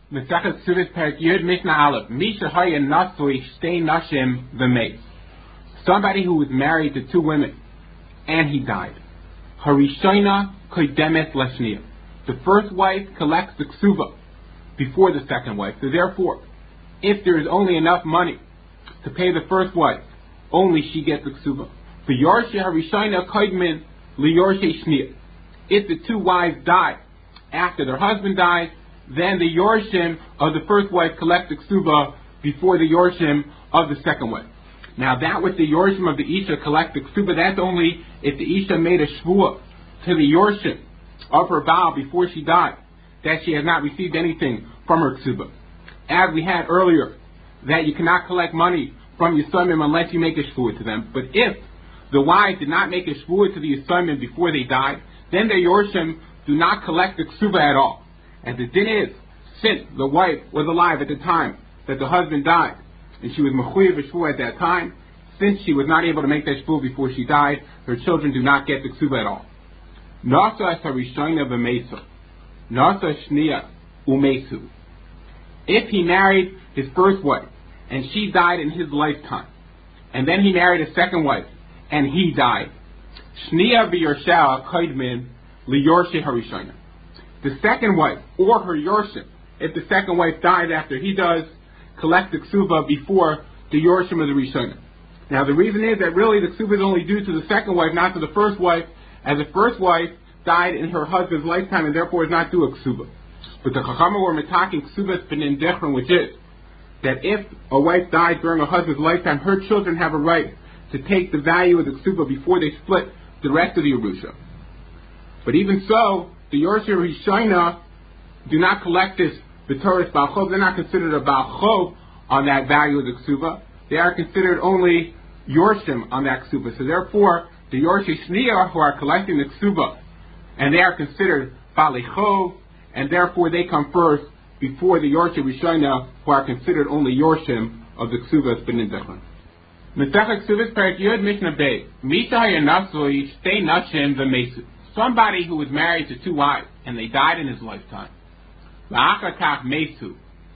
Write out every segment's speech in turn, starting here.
Mesachet Ksubas Perek Yud Mishnah Aleph. Misha Haya Nasui Shtei Nashim V'Meis. Somebody who was married to two women and he died. Harishona Kodemet Lashniya. The first wife collects the ksuba before the second wife. So therefore, if there is only enough money to pay the first wife, only she gets the ksuba. For Yorshe Harishona Kodmin Liyorshe Shniya. If the two wives die after their husband dies, then the Yorshim of the first wife collect the ksuba before the Yorshim of the second wife. Now that with the Yorshim of the Isha collect the ksuba, that's only if the Isha made a shvuah to the Yorshim of her Baal before she died, that she has not received anything from her ksuba. As we had earlier, that you cannot collect money from Yisomim unless you make a shvuah to them. But if the wives did not make a shvuah to the Yisomim before they died, then the Yorshim do not collect the ksuba at all. And the din is, since the wife was alive at the time that the husband died, and she was mechuyev shvuah at that time, since she was not able to make that shvuah before she died, her children do not get the ksuba at all. Nasa harishona v'mesu, nasa shniya umesu. If he married his first wife, and she died in his lifetime, and then he married a second wife, and he died, shniya v'yorshah koidmin liyorshe harishona. The second wife, or her yorshim, if the second wife dies after he does, collect the ksuba before the yorshim of the rishonah. Now the reason is that really the ksuba is only due to the second wife, not to the first wife, as the first wife died in her husband's lifetime and therefore is not due a ksuba. But the chachamah were metaking ksubas b'nin dechron, which is that if a wife died during her husband's lifetime, her children have a right to take the value of the ksuba before they split the rest of the yerusha. But even so, the Yorshim Rishona do not collect this b'toras Baal Chov. They're not considered a Baal Chov on that value of the ksuba. They are considered only Yorshim on that ksuba. So therefore, the Yorshim Shniya who are collecting the ksuba, and they are considered Baalei Chov, and therefore they come first before the Yorshim Rishona who are considered only Yorshim of the ksuba B'nin Dechon. Mesachet Ksubas Perek Yud Mishnah Bey. Misha Hayanasui Shtei Nashim V'Mesu. Somebody who was married to two wives and they died in his lifetime. V'achakach mesu.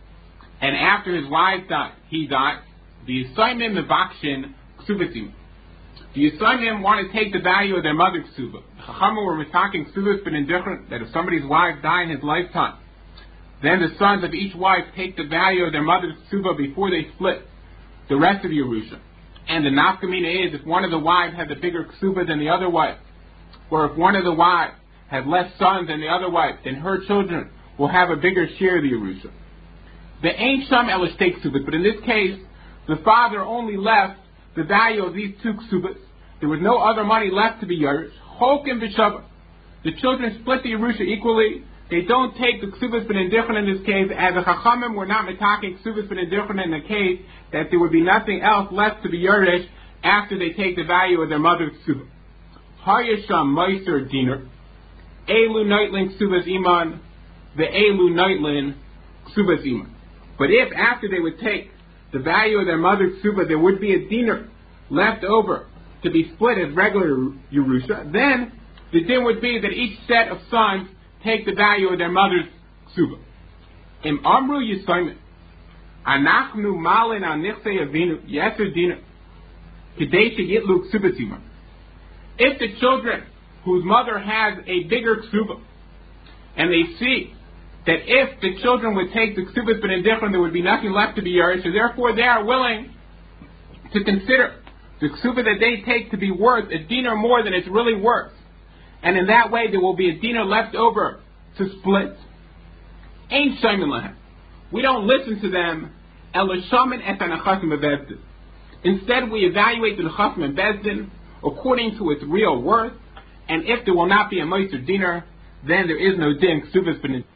And after his wives died, he died. The Yisayimim mevakshin ksubasim. The Yisayimim want to take the value of their mother's ksuba. The Chachamah were talking ksubas b'nin different, that if somebody's wife died in his lifetime, then the sons of each wife take the value of their mother's ksuba before they split the rest of Yerusha. And the nafkamina is if one of the wives had the bigger ksuba than the other wife, or if one of the wives had less sons than the other wife, then her children will have a bigger share of the Yerusha. The ain't sham elishtek ksubas, but in this case, the father only left the value of these two ksubas. There was no other money left to be yerush. Chokim v'shava. The children split the Yerusha equally. They don't take the ksubas b'nin different in this case, as the chachamim were not metaking ksubas b'nin different in the case that there would be nothing else left to be yerush after they take the value of their mother's ksubah. Hayasham Meiser Diner, Elu Nightlin Ksubas Iman, the Elu Nightlin Ksubas Iman. But if after they would take the value of their mother's ksuba, there would be a dinar left over to be split as regular Yerusha, then the din would be that each set of sons take the value of their mother's ksuba. Im Amru Yisayim, Anachnu Malin Anichse Avinu, Yeser Dinar, Kadesha Yitlu Ksubas Iman. If the children whose mother has a bigger ksuba, and they see that if the children would take the ksubas but indifferent, there would be nothing left to be yerush, so therefore they are willing to consider the ksuba that they take to be worth a dinar more than it's really worth. And in that way there will be a dinar left over to split. Ain't shaymin lahem. We don't listen to them. Elishamin et anachasim bezdin. Instead we evaluate the nechasim and bezdin according to its real worth, and if there will not be a moiser dinar, then there is no din ksubas b'nin.